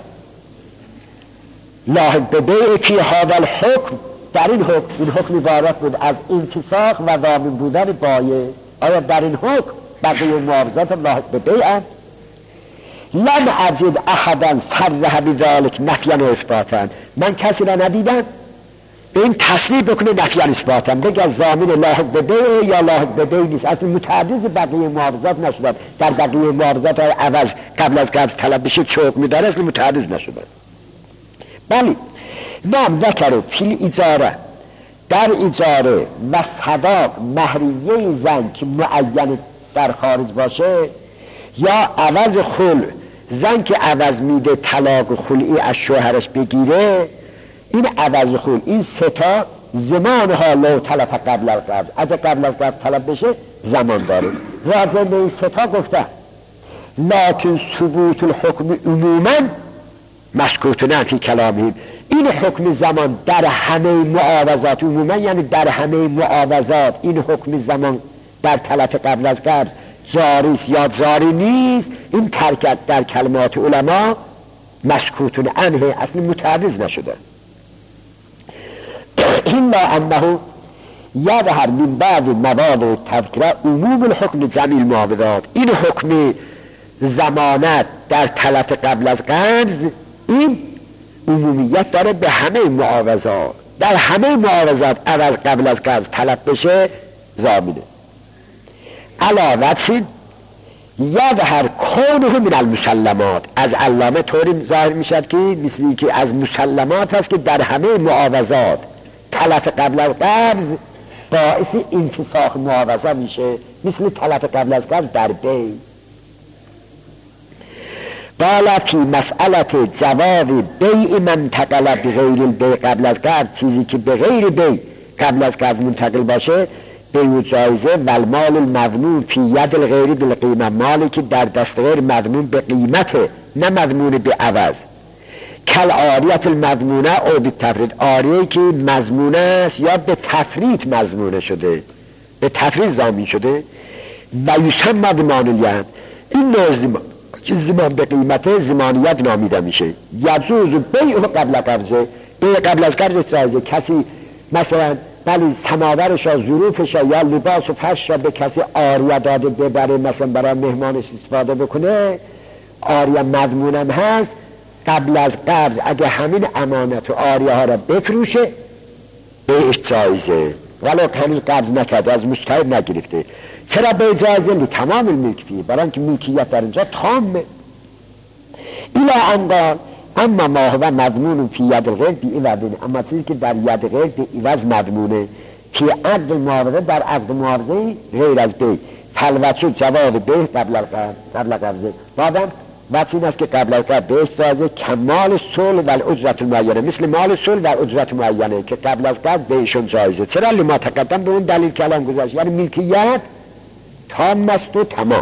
لاحق به بیع که هذا الحکم، در این حکم عبارت بود از انفساخ و ضامن بودن بایع. آیا در این حکم بقیه معاوضات لاحق به بیع؟ لم اجد احدا صرح بذلک نفیا و اثباتا، من کسی را ندیدم این تصریح بکنه نفیا و اثباتا، بگه ضامن لاحق به بیع یا لاحق به بیع نیست. اصلا متعرض بقیه معاوضات نشدن، در بقیه معاوضات های عوض قبل از قرض طلب بشه چه حکمی داره، اصلا متعرض نشدن. بله نام ذکر فی اجاره، در اجاره و صداق مهریه زن که معین در خارج باشه، یا عوض خلع، زن که عوض میده طلاق خلعی از شوهرش بگیره، این عوض خلع این ستا زمانها لو طلب قبل از قرض، اگه قبل از قرض طلب بشه زمان داره. راجع به این ستا گفته لکن ثبوت الحکم عموما مشکوکن فی کلامهم، این حکم زمان در همه معاوضات عموما یعنی در همه معاوضات این حکم زمان در طلب قبل از قرض جاری است یا جاری نیست، این ترکت در کلمات علما مشکوکن عنه، اصلا متعرض نشده. الا انه یظهر من بعض مواد تذکره عموم الحکم جمیع المعاوضات، این حکم ضمانت در طلب قبل از قرض این عمومیت داره به همه معاوضات، در همه معاوضات عوض قبل از قرض طلب بشه ضامنه. علاوه یظهر کونه من المسلمات، از علامه طوری ظاهر میشد که مثلی که از مسلمات هست که در همه معاوضات طلب قبل از قرض باعث انفساخ معاوضه میشه، مثل طلب قبل از قرض در بیع. قال فی مسئلت جواز بیع منتقل بغیر البیع قبل از قرض، چیزی که به غیر بیع قبل از قرض منتقل باشه بیع جایزه. والمال المضمون فی ید الغیر بالقیمه، مالی که در دست غیر مضمون به قیمته نه مضمون به عوض. کل عاریت المضمونه او به تفرید، عاریه که مضمونه است یا به تفرید مضمونه شده، به تفرید ضامن شده. و یسمى ضمان الیم، این نوع زمان به قیمت زمانیت نامیده میشه. یجوز بیع قبل قبضه، بیع قبل از قبض جایزه. کسی مثلا ولی سماورش یا ظروفش یا لباس و فرش را به کسی عاریه داده ببره، مثلا برای مهمانش استفاده بکنه، عاریه مضمونم هست، قبل از قبض اگه همین امانت و عاریه ها را بفروشه بیعش جایزه، ولو همین قبض نکرده، از مستحب نگرفته. چرا بیع جایزه؟ تمام الملک فیه، برای اینکه ملکیت در اینجا تامه. الی انقال اما ما هو مضمون فی ید غیر بی عوض، اما چیزی که در ید غیر بی عوض مضمونه که عقد معاوضه در عقد معاوضه غیر از بیع، فالوجه جواب بیع قبل قبضه. بعدم وقت این است که قبل از قبض بیع جایزه کمال صلح و اجرت معینه، مثل مال صلح و اجرت معینه که قبل از قبض بیعشون جایزه. چرا؟ لما تقدم به اون دلیل کلام گذاشت، یعنی ملکیت تام است و تمام.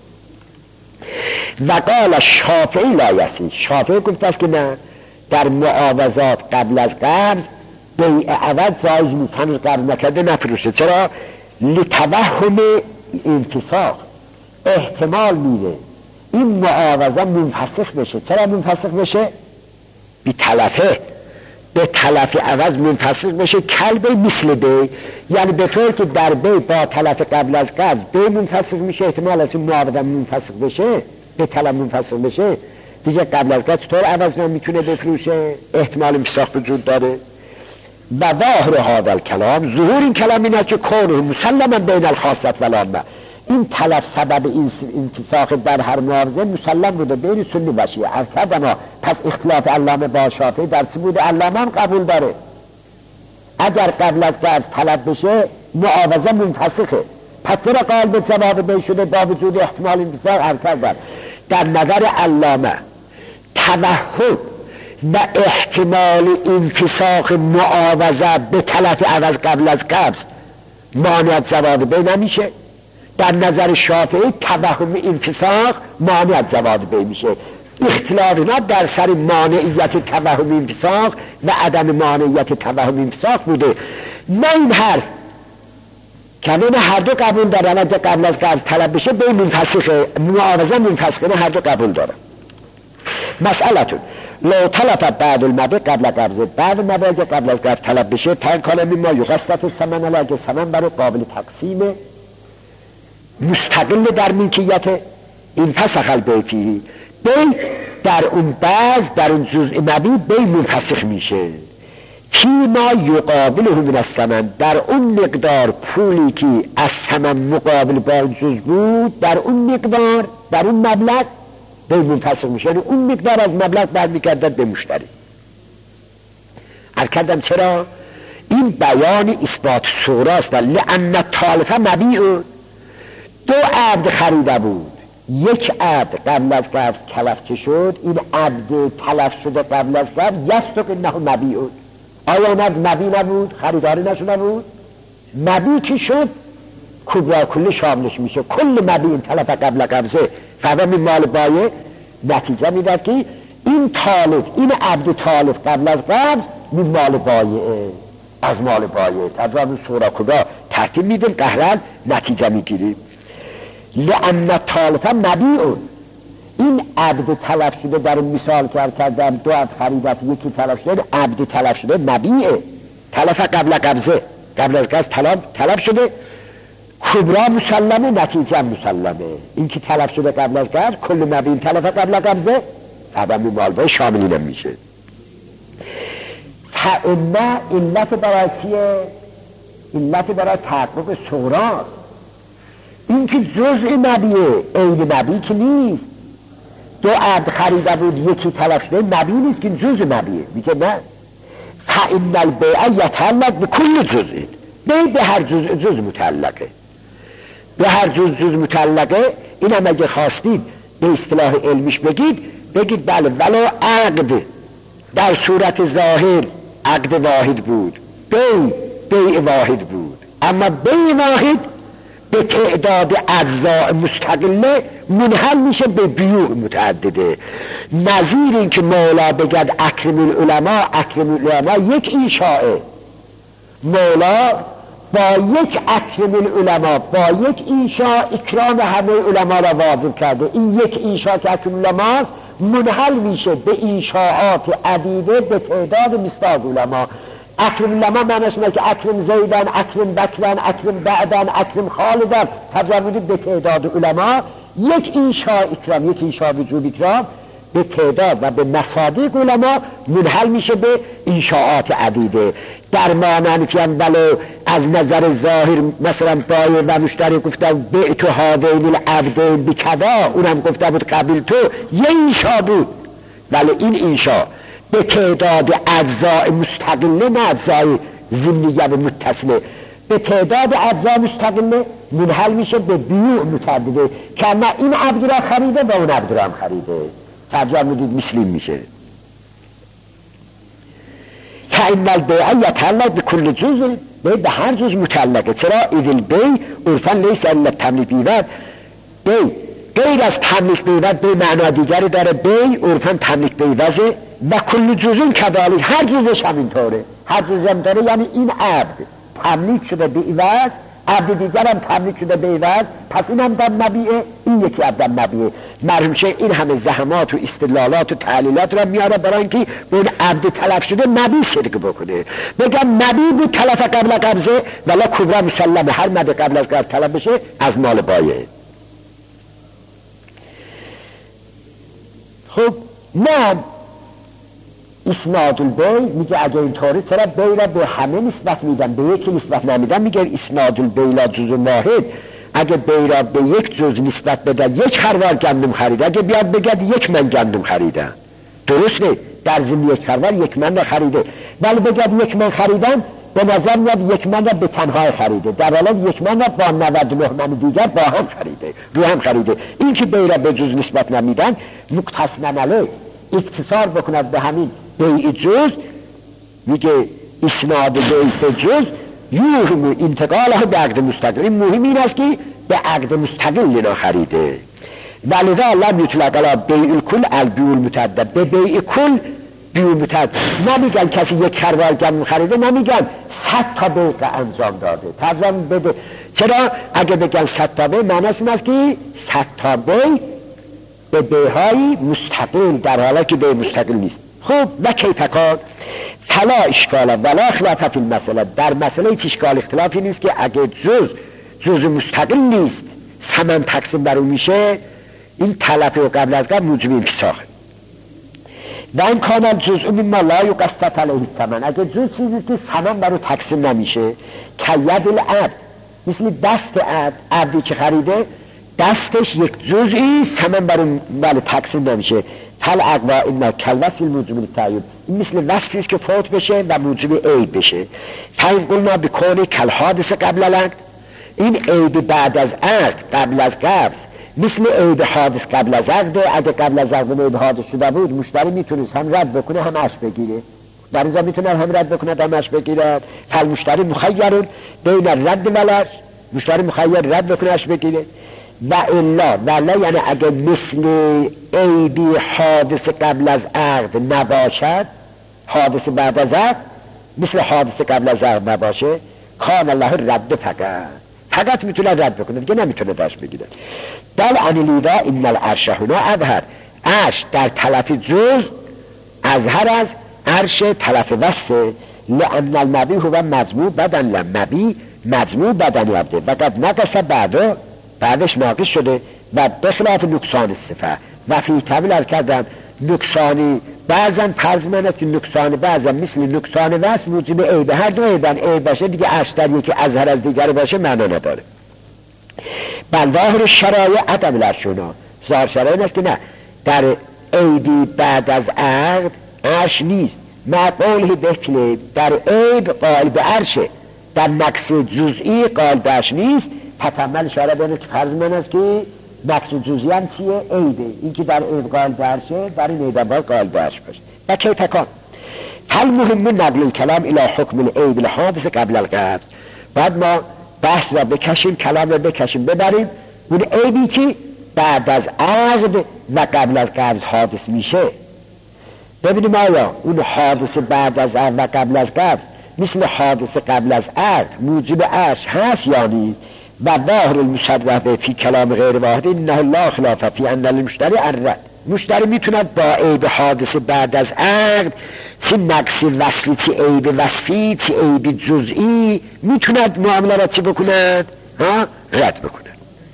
و قال شافعی لا یصح، شافعی گفت است که نه، در معاوضات قبل از قبض بیع عوض جایز نیست، هنوز قبض نکرده نفروشه. چرا؟ لتوهم انفساخ، احتمال میده این معاوضه منفسخ بشه. چرا منفسخ بشه؟ بی تلفه، به تلف عوض منفسخ بشه. کلبه مثل بیع، یعنی به طور که در بیع با تلف قبل از قبض بیع منفسخ میشه، احتمال از این معاوضه منفسخ بشه، به تلف منفسخ بشه، دیگه قبل از قبض طور عوض نمیتونه بفروشه، احتمال انفساخ وجود داره. و ظاهر هذا الکلام، ظهور این کلام این است که کونه مسلما بین الخاصة والعامة، این تلف سبب این انفساخ در هر معاوضه مسلم بوده بین سنی و شیعه. از کردما پس اختلاف علامه با شافعی در ثبوت علامه هم قبول داره. اگر قبل از قبض طلب بشه معاوضه منفسخه، پس چرا قائل به جواب بیع شده با وجود احتمال انفساخ؟ عرض کردم در نظر علامه توهم و احتمال انفساخ معاوضه به تلف عوض قبل از قبض مانع جواب بیع نمیشه. در نظر شافعی توهم انفساخ مانع جواب بیع میشه. اختلاف اینا در سر مانعیت توهم انفساخ و عدم مانعیت توهم انفساخ بوده، نه این حرف کنون هر دو قبول دارن. اگه قبل از قبض طلب بشه بیع منفسخه، معاوضه منفسخه، نه هر دو قبول دارن. مسئلتون لو طلب بعد المبیع قبل قبضه، بعد المبیع اگه قبل از قبض طلب بشه تن کالا مما یقسط الثمن علیه، اگه ثمن برای قابل تقسیم مستقل در ملکیت، این فسخ البیع فیه، بیع در اون بعض در اون جزء مبیع بیع منفسخ میشه. فیما یقابله من الثمن، در اون مقدار پولی که از ثمن مقابل با اون جزء بود، در اون مقدار در اون مبلغ بیع منفسخ میشه، یعنی اون مقدار از مبلغ برمیگردد به مشتری. کردم چرا؟ این بیان اثبات صغراست. لأن التالفه مبیع، دو عبد خریده بود، یک عبد قبل از قبض تلف که شد، این عبد تلف شده قبل از قبض یصدق انه مبیع. آیا این عبد مبیع نبود؟ خریداری نشده بود؟ مبیع که شد کبرا کل شاملش میشه، کل مبیع تلف قبل قبضه فهم این مال بایع. نتیجه میداد که این تالف، این عبد تالف قبل از قبض این مال بایعه، از مال بایع. تدرام سورا کبرا ترتیب میدیم، قهرن نتیجه میگیریم. لأن تالفه مبیع، این عبد تلف شده در مثال کردم دو عبد خریدت، یکی تلف شده، عبد تلف شده مبیعه، تلف قبل قبضه، قبل از قبض تلف شده، کبرا مسلمه، نتیجه مسلمه. این که تلف شده قبل از قبض کل مبیع تلف قبل قبضه فدمی مالبای شاملین هم میشه. فإنه علت برای چیه؟ علت برای تحقق صغراست. این که جزء مبیعه، عین مبیع که نیست. دو عبد خریده بود یکی تلف شده، مبیع نیست که جزء مبیعه. میگه نه، فإن البیع یتعلق به کل جزء، بیع به هر جزء متعلقه، به هر جزء متعلقه. این هم اگه خواستید به اصطلاح علمیش بگید بله، ولو عقد در صورت ظاهر عقد واحد بود، بیع واحد بود، اما بیع واحد به تعداد اجزاء مستقله منحل میشه به بیوع متعدده. نظیر این که مولا بگد اکرم العلماء، اکرم العلماء یک انشاءه، مولا با یک اکرم العلماء، با یک انشاء اکرام همه علما را واجب کرده. این یک انشاء که اکرم العلماست منحل میشه به انشاءات عدیده به تعداد مصداق علما. اکرم العلماء معنیش اینه که اکرم زیدن، اکرم بکرن، اکرم بعدن، اکرم خالدن، تجربه به تعداد علما. یک انشاء اکرام، یک انشاء وجوب اکرام به تعداد و به مصادیق علما منحل میشه به انشاءات عدیده. در معنی که ولو از نظر ظاهر مثلا بایه و مشتری گفته بعت هذین العبدین بکذا، اونم گفته بود قبیل تو، یه انشاء بود، ولی این انشاء به تعداد اجزاء مستقله، نه اجزای ضمنیه و متصله، به تعداد اجزاء مستقله منحل میشه به بیوع متعدده که نه این عبد را خریده و اون عبد را هم خریده، ترجمه میدید مسلم میشه. فإن البيع يتعلق بكل جزء، به هر جز متعلقه. چرا؟ اذ البيع عرفا ليس الا التمليك بعوض. بیع غیر از تملیک بعوض به معنا دیگری داره. بیع عرفا تملیک بعوضه و کل جزء كذلك، هر جزش همینطوره. هر جز هم داره، یعنی این عبد تملیک شده به عوض، عبد دیگر هم تملیک شده به عوض، پس این هم در مبیعه، این یکی عبد در مبیعه. مرحوم شیخ این همه زحمات و استدلالات و تعلیلات را میاره برای اینکه اون عبد تلف شده مبیع صدق بکنه. بگم مبیع بود تلف قبل قبضه، ولی کبرا مسلمه، هر مبیع قبل از قبض تلف بشه از مال بایه. خب نه اسناد البیع میگه اگه اینطوری چرا بیع را به همه نسبت میدن، به یکی نسبت نمیدن؟ میگه اسناد البیع لا جزء واحد. اگه بیع را به یک جز نسبت بدن، یک خروار گندم خریده، اگه بیاد بگد یک من گندم خریدم، درسته؟ در ضمن یک خروار یک من خریده، ولی بگد یک من خریدم، به نظر میاد یک من را به تنها خریده، در حالی یک من را با 99 من دیگر با هم خریده، رو هم خریده. این که بیع را به جز نسبت نمیدن، مقتصن علیه اختصار بکند به همین بیع جز، میگه اسناد بیع به جز یوهم انتقاله به عقد مستقل. این مهم این است که به عقد مستقل اینا خریده. ولذا لم یطلق علی بیع الکل البیع المتعدد، به بیع کل بیع متعدد نمیگن. کسی یک خروار گندم خریده نمیگن 100 تا بیع انجام داده، ترجمه بده. چرا؟ اگه بگن 100 تا بیع معنیش این است که 100 تا بیع به بیع‌های مستقل، در حالی که بیع مستقل نیست. خب و کیف کار فلا اشکال ولا خلاف فی المسئله. در مسئله هیچ اشکال اختلافی نیست که اگه جز مستقل نیست، ثمن تقسیم بر اون میشه، این تلف و قبل از قبل موجب انفساخه. و این کامل جزء مما لا یقسط علیه الثمن، اگه جز چیزی که ثمن بر اون تقسیم نمیشه، کید العبد، مثل دست عبدی که خریده دستش یک جزئی ثمن بر اون تقسیم نمیشه. هل اقوا اینا کلوسی الموجب التعیین، این مثل وصفی است که فوت بشه و موجب عیب بشه. فاین قلنا بکون کل حادث قبل العقد، این عیب بعد از عقد قبل از قبض مثل عیب حادث قبل از عقد. اگه قبل از عقد عیب حادث شده بود، مشتری میتونست هم رد بکنه هم اش بگیره، در اینجا میتونه هم رد بکنه هم اش بگیره. فل مشتری مخیرون بین رد ولش، مشتری مخیر رد بکنه اش بگیره. و الا یعنی اگه مثل عیبی حادث قبل از عقد نباشد، حادث بعد از عقد مثل حادث قبل از عقد نباشه، کان الله رد فقط میتونه رد بکنه، دیگه نمیتونه داشت بگیره. بل انیلیدا این العرش هنا اظهر، عرش در تلف جز اظهر از عرش تلف وسته. لان المبیع هو مجموع بدن لمبیع مجموع بدن عبده و قد نقص بعدش ناقص شده و بخلاف نقصان صفه و فی طبیل کردن نقصانی بعضا فرض منه که نقصان بعضا مثل نقصان وصف موجب عیب، هر دو عیبن، عیب باشه دیگه عرش در یکی اظهر از دیگر باشه معنا نداره. بل ظاهر شرایع عدم العرشونا، ظاهر شرایع است که نه در عیبی بعد از عقد عرش نیست. معقوله بکله در عیب قائل به عرشه، در نقص جزئی قائل به عرش نیست. فتمل اشاره بینه که فرض من است که نقص جزئی هم چیه؟ عیبه. این که در عیب قائل به عرشه، در این عیب باید قائل به عرش باشه. و کیف کان هل مهم نقل الکلام الى حکم العیب الحادث قبل القبض. بعد ما بحث را بکشیم، کلام را بکشیم، ببریم اون عیبی که بعد از عقد و قبل از قبض حادث میشه. ببینیم آیا اون حادث بعد از عقد و قبل از قبض مثل حادثه قبل از عقد موجب عرش هست یا نیست؟ و ظاهر المصرح فی کلام غیر واحد انه لا خلاف فی ان المشتری الرد. مشتری میتوند با عیب حادثه بعد از عقد، چه نقص وصلی، چه عیب وصفی، چه عیب جزئی، میتوند معامله را چه بکند؟ رد بکند.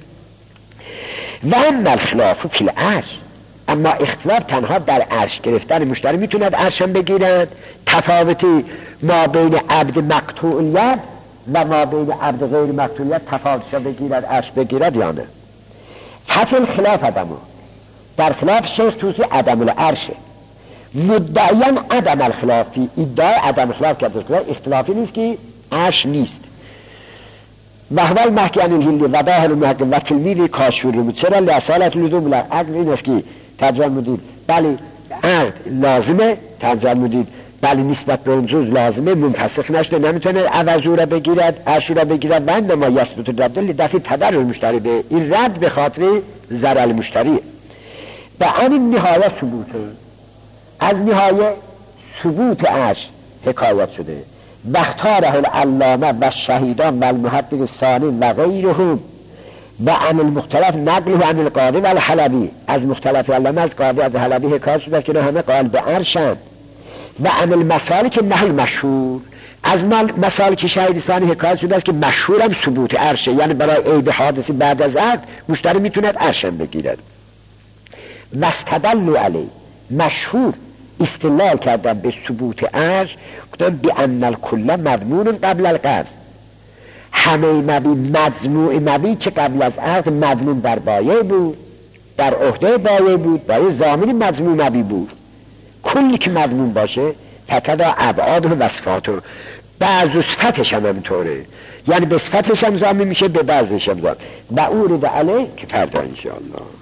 و اما الخلاف فی العرش، اما اختلاف تنها در عرش گرفتن. مشتری میتوند عرش هم بگیرد. تفاوتی ما بین عبد مقطوع الید و ما بین عبد غیر مقطوع الید تفاوتش بگیرد، عرش بگیرد یا نه؟ ففی الخلاف عدمه، در خلاف شیخ توسی عدم العرشه. مدعیان عدم الخلافی، ادعای عدم خلاف کرده، اختلافی نیست که عرش نیست. و هو المحکی عن الهلی و داخل المحکی و تلمیدی کاشور رو چرا لحصالت لزوم العقل این است که ترجمه مدید بله عقد لازمه، ترجمه مدید بله نسبت به اون جز لازمه، منفسخ نشده، نمیتونه عوضو را بگیرد، عرشو را بگیرد. و اندما یثبت رد لدفع تضرر المشتری به، این رد به خاطر ضرر المشتری. و عن النهایه ثبوته، از نهایه ثبوت عرش حکایت شده. و اختاره العلامه و شهیدان و المحقق الثانی و غیرهم. و عن المختلف نقله عن القاضی و الحلبی، از مختلف علامه، از قاضی، از حلبی حکایت شده که همه قال به عرشند. و عن المسالک نهی مشهور، از مسالک شهید ثانی حکایت شده است که مشهور هم ثبوت عرشه، یعنی برای عیب حادثی بعد از عقد مشتری میتوند عرشم بگیرد. و استدلوا علیه، مشهور استدلال کردن به ثبوت عرش، گفتن بان الکل مضمون قبل القبض، همه مبی مجموع مبی که قبل از عقد مضمون در بایع بود، در عهده بایع بود، بایع ضامن مجموع مبی بود. کلی که مضمون باشه فقط ابعاد و صفاته، بعض صفتش هم همینطوره، یعنی به صفتش هم ضامن میشه، به بعضش هم ضامن. و اورد علیه که فردا انشاءالله